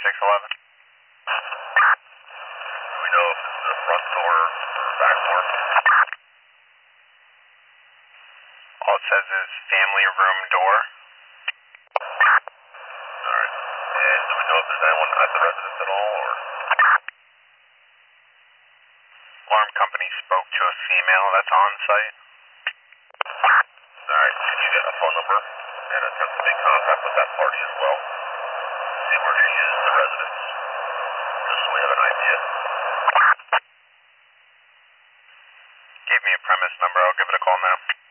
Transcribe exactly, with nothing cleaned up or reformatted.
six eleven. Do we know if it's the front door or back door? All it says is family room door. Alright. And do we know if there's anyone at the residence at all, or? Alarm company spoke to a female that's on site. Alright, can you get a phone number and attempt to make contact with that party as well? See where she is in the residence, just so we have an idea. Gave me a premise number, I'll give it a call now.